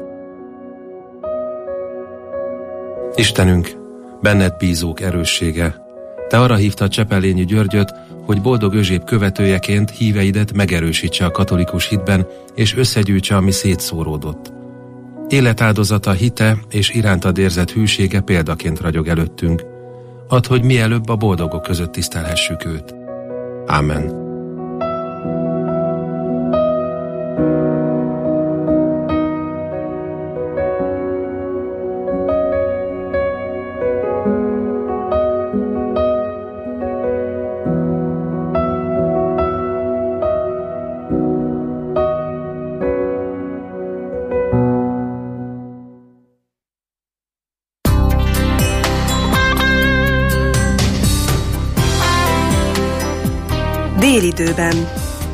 Istenünk, benned bízók erőssége, te arra hívtad Csepelényi Györgyöt, hogy boldog Özséb követőjeként híveidet megerősítse a katolikus hitben, és összegyűjtse, ami szétszóródott. Életáldozata, hite és irántad érzett hűsége példaként ragyog előttünk. Add, hogy mielőbb a boldogok között tisztelhessük őt. Ámen. Délidőben.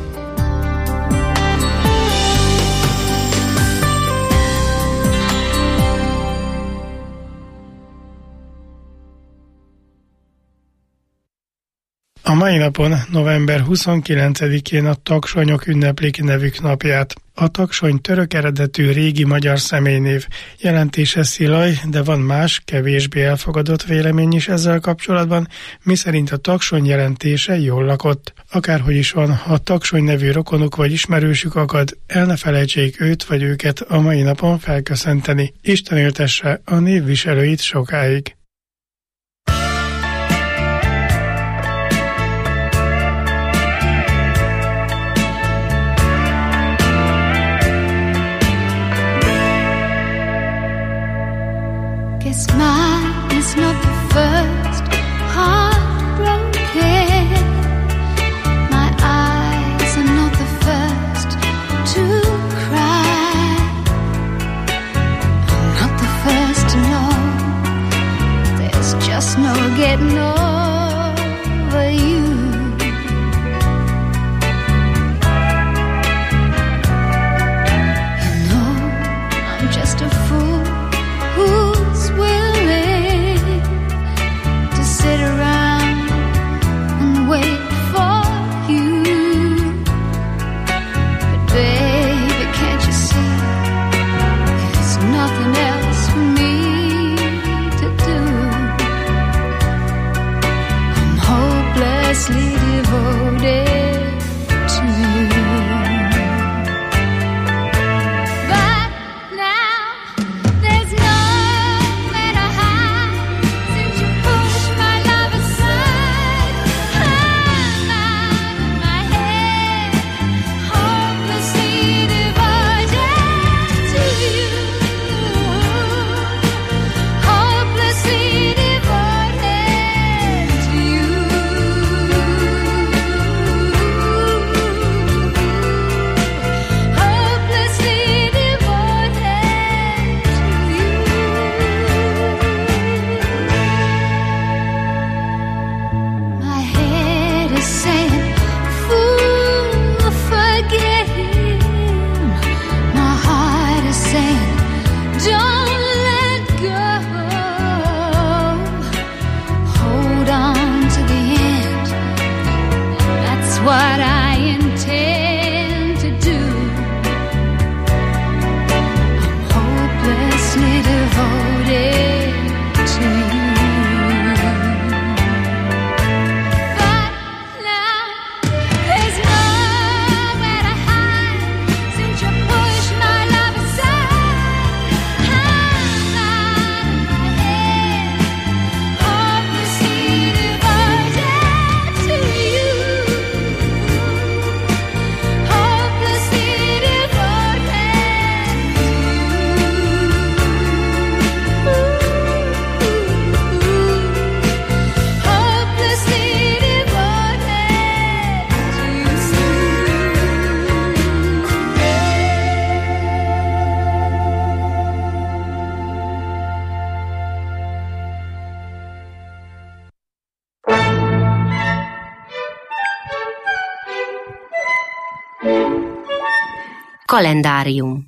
A mai napon, november huszonkilencedikén a taksonyok ünneplik nevük napját. A taksony török eredetű régi magyar személynév, jelentése Szilaj, de van más, kevésbé elfogadott vélemény is ezzel kapcsolatban, miszerint a taksony jelentése jól lakott. Akárhogy is van, ha taksony nevű rokonuk vagy ismerősük akad, el ne felejtsék őt vagy őket a mai napon felköszönteni. Isten éltesse a névviselőit sokáig. Guess mine is not the first heartbroken. My eyes are not the first to cry. I'm not the first to know. There's just no getting over you. You know, I'm just a fool who's willing to sit around and wait for you. But baby, can't you see there's nothing else for me to do? I'm hopelessly devoted to you. Kalendárium.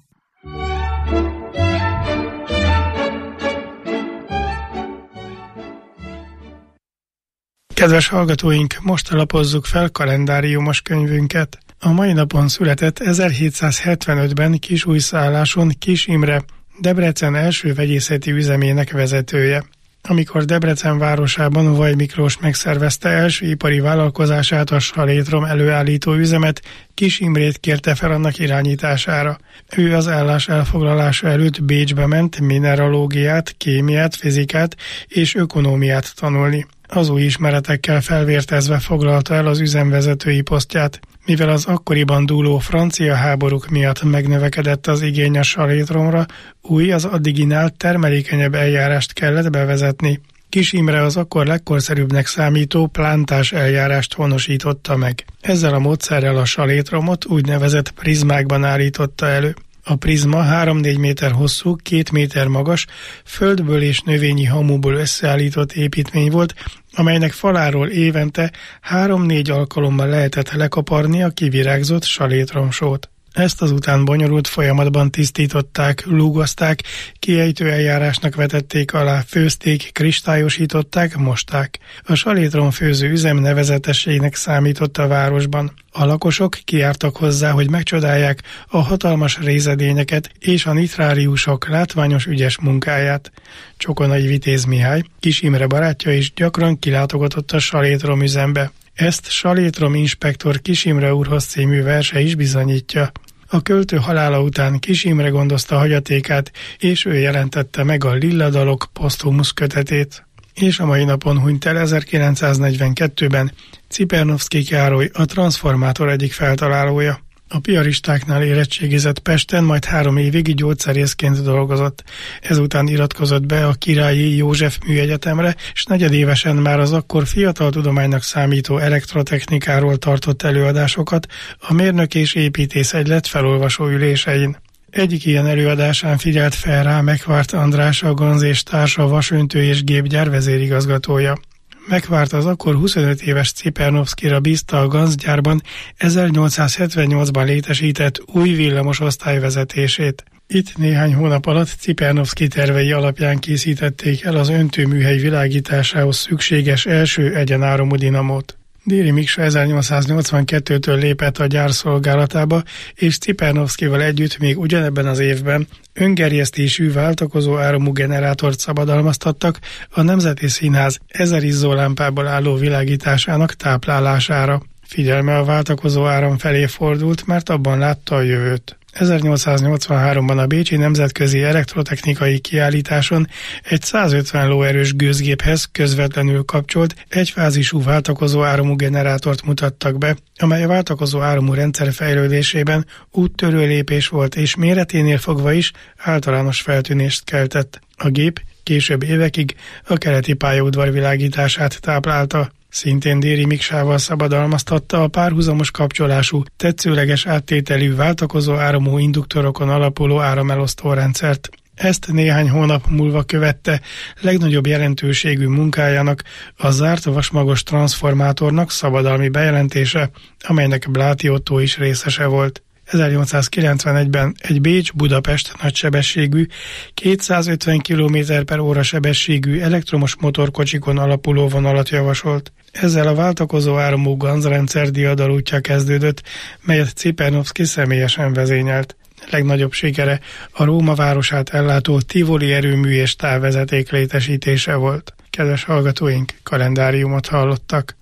Kedves hallgatóink, most lapozzuk fel kalendáriumos könyvünket. A mai napon született ezerhétszázhetvenötben Kisújszálláson Kis Imre, Debrecen első vegyészeti üzemének vezetője. Amikor Debrecen városában Vaj Miklós megszervezte első ipari vállalkozását, a salétrom előállító üzemet, Kis Imrét kérte fel annak irányítására. Ő az állás elfoglalása előtt Bécsbe ment mineralógiát, kémiát, fizikát és ökonómiát tanulni. Az új ismeretekkel felvértezve foglalta el az üzemvezetői posztját. Mivel az akkoriban dúló francia háborúk miatt megnövekedett az igény a salétromra, új, az addiginál termelékenyebb eljárást kellett bevezetni. Kis Imre az akkor legkorszerűbbnek számító plántás eljárást honosította meg. Ezzel a módszerrel a salétromot úgynevezett prizmákban állította elő. A prizma három-négy méter hosszú, két méter magas, földből és növényi hamuból összeállított építmény volt, amelynek faláról évente három-négy alkalommal lehetett lekaparni a kivirágzott salétromsót. Ezt azután bonyolult folyamatban tisztították, lúgozták, kiejtő eljárásnak vetették alá, főzték, kristályosították, mosták. A salétrom főző üzem nevezetességnek számított a városban. A lakosok kijártak hozzá, hogy megcsodálják a hatalmas rézedényeket és a nitráriusok látványos ügyes munkáját. Csokonai Vitéz Mihály, Kis Imre barátja is gyakran kilátogatott a salétrom üzembe. Ezt Salétrom inspektor Kis Imre úrhoz című verse is bizonyítja. A költő halála után Kis Imre gondozta hagyatékát, és ő jelentette meg a Lilladalok poszthumusz kötetét. És a mai napon hunyt el ezerkilencszáznegyvenkettőben Cipernovszky Károly, a transformátor egyik feltalálója. A piaristáknál érettségizett Pesten, majd három évig gyógyszerészként dolgozott. Ezután iratkozott be a Királyi József Műegyetemre, és negyedévesen már az akkor fiatal tudománynak számító elektrotechnikáról tartott előadásokat a Mérnök és Építész Egylet felolvasó ülésein. Egyik ilyen előadásán figyelt fel rá Megvárt András, a Ganz és Társa vasöntő és gépgyár vezérigazgatója. Megvárt az akkor huszonöt éves Cipernovszkyra bízta a Ganz gyárban ezernyolcszázhetvennyolcban létesített új villamos osztály vezetését. Itt néhány hónap alatt Cipernovszky tervei alapján készítették el az öntőműhely világításához szükséges első egyenáramú dinamót. Déri Miksa ezernyolcszáznyolcvankettőtől lépett a gyár szolgálatába, és Cipernovszkyval együtt még ugyanebben az évben öngerjesztésű váltakozó áramú generátort szabadalmaztattak a Nemzeti Színház ezer izzólámpából álló világításának táplálására. Figyelme a váltakozó áram felé fordult, mert abban látta a jövőt. ezernyolcszáznyolcvanháromban a Bécsi Nemzetközi Elektrotechnikai Kiállításon egy százötven lóerős gőzgéphez közvetlenül kapcsolt egyfázisú váltakozó áramú generátort mutattak be, amely a váltakozó áramú rendszer fejlődésében úttörő lépés volt, és méreténél fogva is általános feltűnést keltett. A gép később évekig a keleti pályaudvar világítását táplálta. Szintén Déri Miksával szabadalmaztatta a párhuzamos kapcsolású, tetszőleges áttételű váltakozó áramú induktorokon alapuló áramelosztó rendszert. Ezt néhány hónap múlva követte legnagyobb jelentőségű munkájának, a zárt vasmagos transformátornak szabadalmi bejelentése, amelynek Bláti Ottó is részese volt. ezernyolcszázkilencvenegyben egy Bécs-Budapest nagysebességű, kétszázötven kilométer per óra sebességű elektromos motorkocsikon alapuló vonalat javasolt. Ezzel a váltakozó áramú Ganz rendszer diadalútja kezdődött, melyet Cipernovszky személyesen vezényelt. Legnagyobb sikere a Róma városát ellátó Tivoli erőmű és távvezeték létesítése volt. Kedves hallgatóink, kalendáriumot hallottak.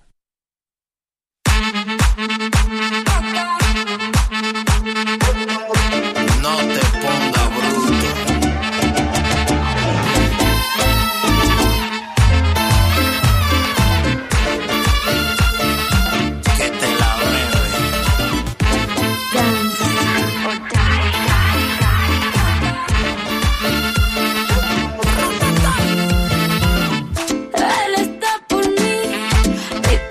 Él está por mí.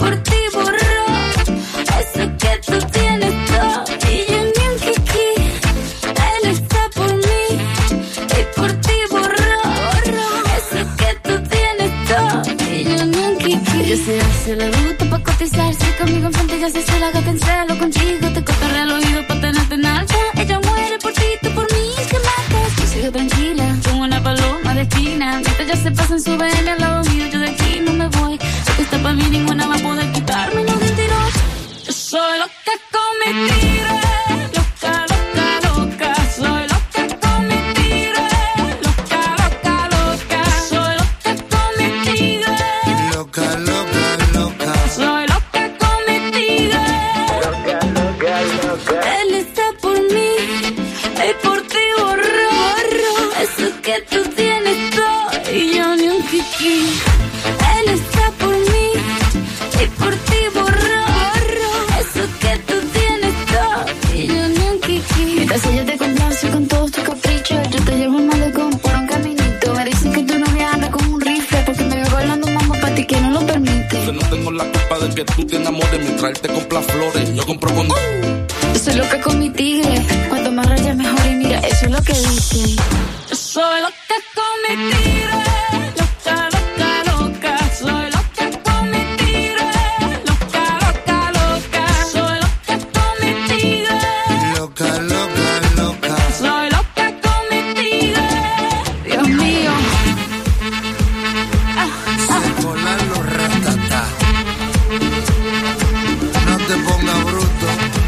nena. Mientras ya se pasan su B M al lado mío, yo de aquí no me voy. Sé que está para mí, ninguna va a poder quitarme los mentirosos. Yo soy loca con mi tigre, loca, loca, loca. Soy loca con mi tigre, loca, loca, loca. Soy loca con mi tigre, loca, loca, loca. Soy loca con mi tigre, loca, loca, loca. Él está por mí y por ti borró, borró. Eso que tú tienes todo y yo ni un kiki. Él está por mí y por ti borró, borró. Eso que tú tienes todo y yo ni un kiki. Mientras ella te complace con todos tus caprichos, yo te llevo un malecón por un caminito. Me dicen que tu novia anda con un rifle porque me veo bailando mamá para ti que no lo permite. Yo no tengo la culpa de que tú te enamores mientras él te compra flores. Yo compro con... Uh, yo soy loca con mi tigre, cuanto más rayas mejor y mira, eso es lo que dicen. Yo soy loca con mi tigre, loca, loca, loca. Soy loca con mi tigre, loca, loca, loca. Soy loca con mi tigre, loca, loca, loca. Soy loca con mi tigre, Dios mío. Ah, Se colan los ratatá. No te pongas bruto.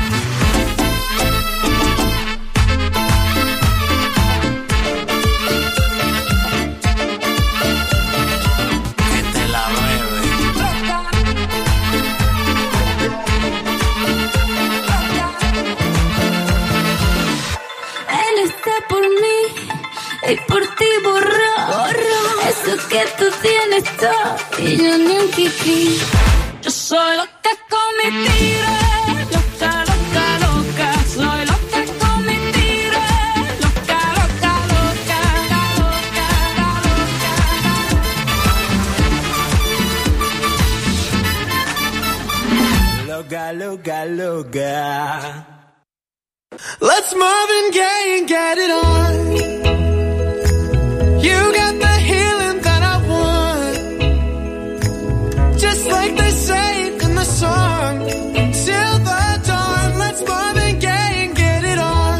y por ti borró, borró. Eso que tú tienes todo y yo ni un kiki. Yo soy loca con mi tigre, loca, loca, loca. Soy loca con mi tigre, loca, loca, loca, loca, loca, loca, loca. Let's Marvin Gaye and get it on. You got the healing that I want, just like they say in the song. Till the dawn, let's Marvin Gaye and get it on.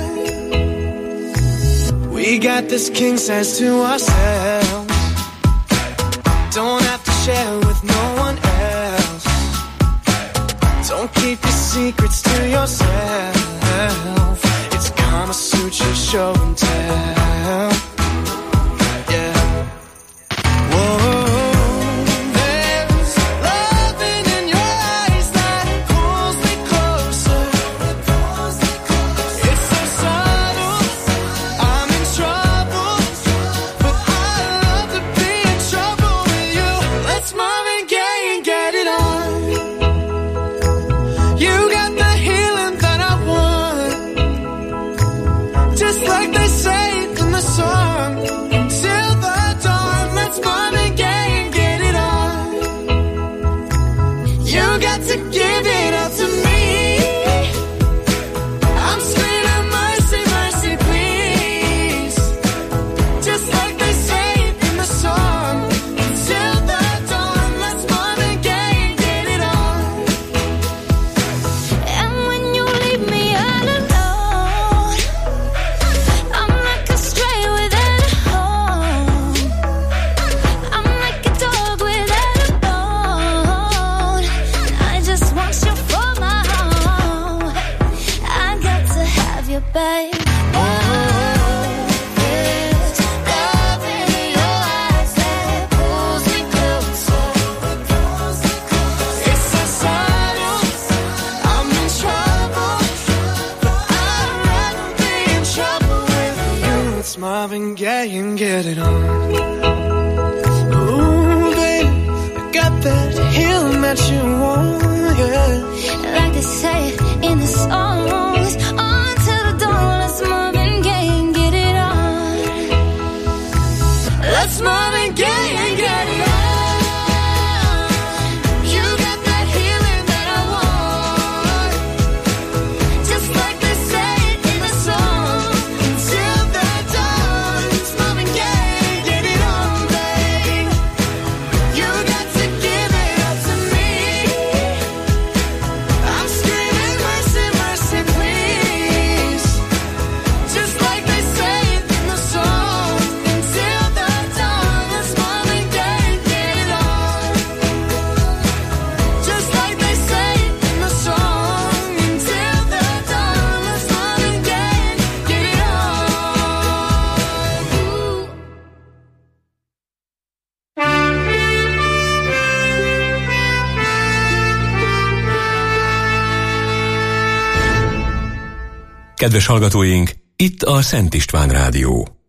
We got this king size to ourselves, don't have to share with no one else. Don't keep your secrets to yourself. It's Kama Sutra show and tell. Marvin Gaye and get it on. Ooh, baby, I got that healing that you want, yeah. Like they say in the songs, on to the dawn, let's Marvin Gaye and get it on. Let's Marvin Gaye and get it on. Mercy, Kedves hallgatóink, itt a Szent István Rádió.